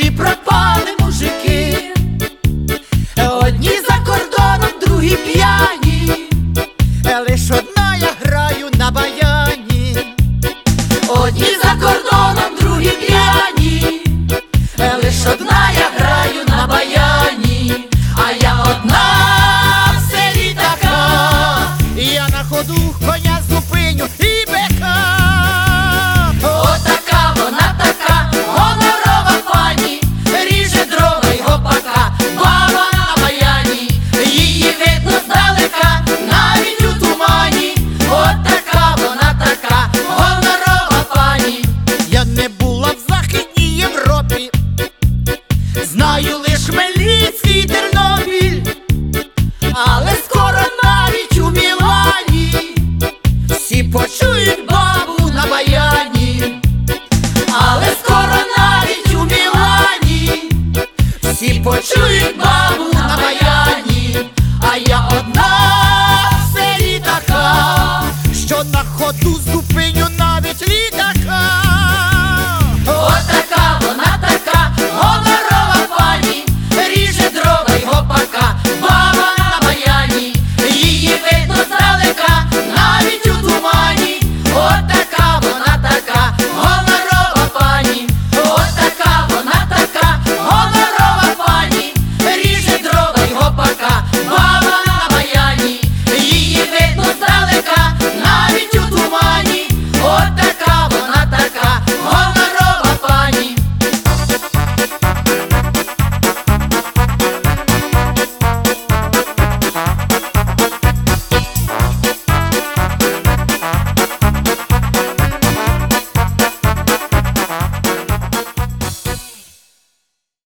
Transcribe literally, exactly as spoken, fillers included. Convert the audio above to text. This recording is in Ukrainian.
селі пропали мужики. Одні за кордоном, другі п'яні, лиш одна я граю на баяні. Одні за кордоном, другі п'яні, лиш одна я граю на баяні. А я одна в селі така, Я на ходу коня зупиню і бика. отака вона така, гонорова пані, ріже дрова й гопака, баба на баяні, її видно здалека, навіть у тумані. Отака вона така, гонорова пані. Я не була в Західній Європі, Знаю лиш Хмельницький і Тернопіль, але скоро навіть у Мілані всі почують бабу на баяні. Але скоро навіть у Мілані всі почують бабу